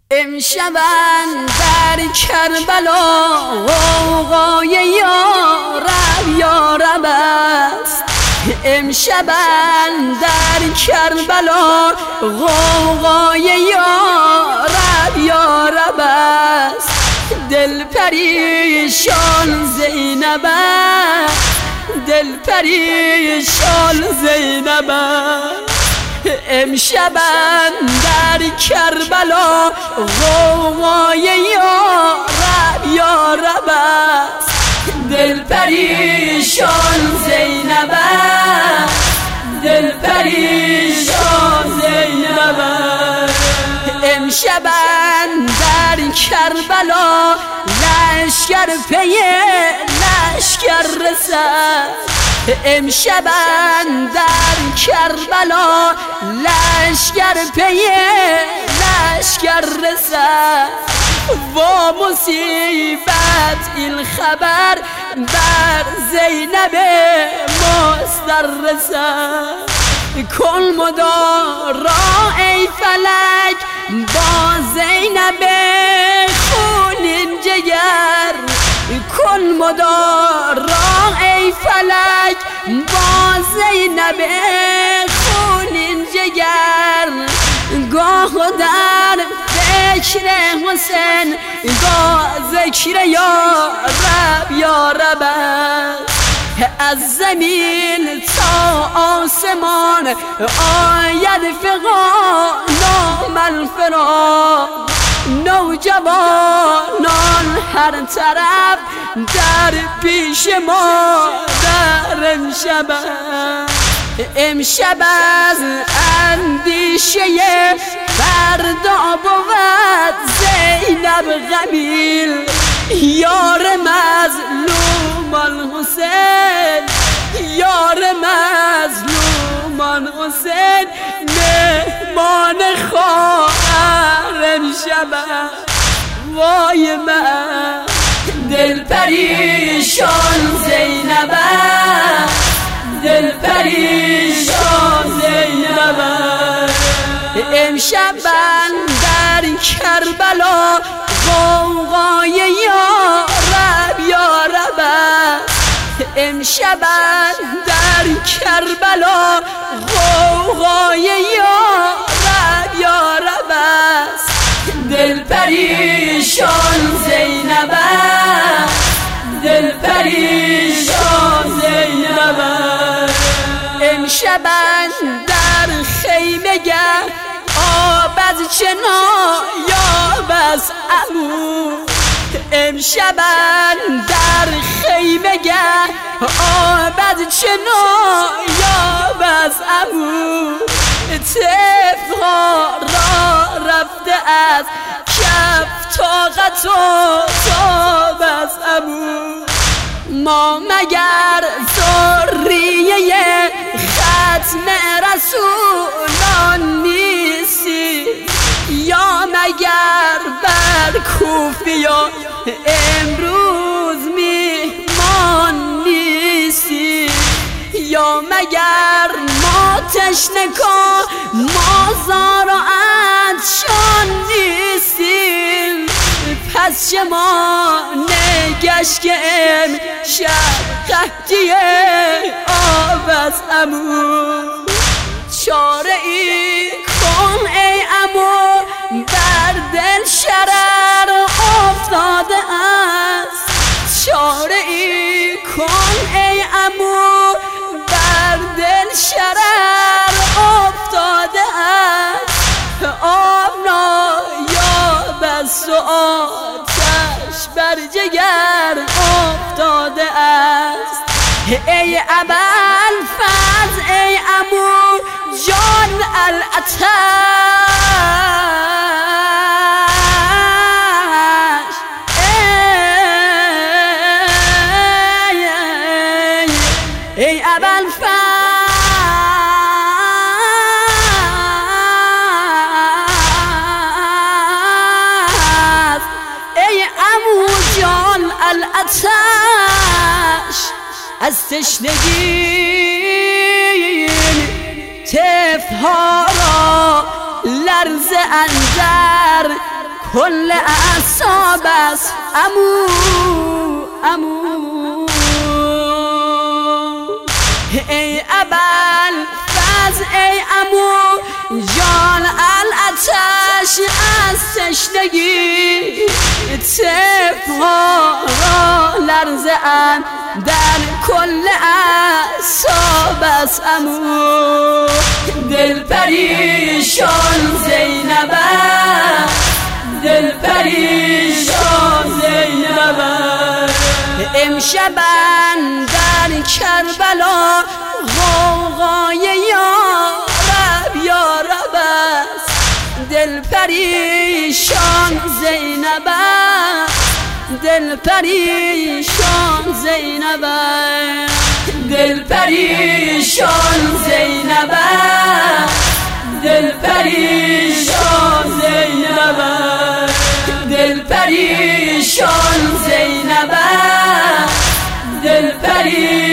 امشبن در کربلا غوغای یارب یارب است. امشبن در کربلا غوغای یارب یارب است. دل پریشان زینب است، دل پریشان زینب است. امشبن در کربلا غوغای یارب یارب است. دل پریشان زینب است، دل پریشان زینب است. امشبن در کربلا لشکر پی لشکر رسد. امشبن در کربلا لشکر پی لشکر رسد. و مصیبت این خبر بر زینب مستر رسد. کن مدارا ای فلک با زینب خونین جگر. کن مدارا ای فلک با زینب خونین جگر. گاه در فکر حسین گاه ذکر یارب یارب است. از زمین تا آسمان آید فغان نام الفراق. نوجوانان هر طرف در پیش ما در امشب. امشب از اندیشه فردا بود زینب غمیل. یار مظلومان حسین، یار مظلومان حسین مهمان خواهر امشب. وای من دل پریشان زینب، دل پریشان زینب. امشبن در کربلا غوغای یارب یارب است. امشبن در کربلا غوغای یارب یارب است. دل پریشان زینب، دل پریشان زینب. امشبن در خیمه گر آب از چنا یاب از عمو. امشبن در خیمه گر آب از چنا یاب از عمو. طفل‌ها را رفته از کف طاقت و تاب از عمو. ما مگر ذریه ختم رسولان نیستی؟ یا مگر بر کوفیان امروز میهمان نیستی؟ یا مگر ما تشنه کن ما زار و عطشان نیستیم؟ پس شما نگشت که امشب قحطی آب از عمو. چاره ای کن ای عمو بر دل شرر افتاده است. چاره ای کن ای عمو بر دل شرر افتاده است. آب نایاب است و آتش بر جگر افتاده است. ای ابوالفضل ای عمو جان العطش. ای ابوالفضل ای عمو جان العطش. از تشنگی طفل‌ها را لرزه اندر کل اعصاب است امو ای ابوالفضل ای امو جان الاتش از تشنگی طفل‌ها را لرزه اند در کل اعصاب است امو دل پریشان زینب دل پریشان زینب امشب در کربلا غوغای یا رب است دل پریشان زینب دل پریشان زینب دل پریشان زینب دل پریشان زینب دل پریشان زینب دل پریشان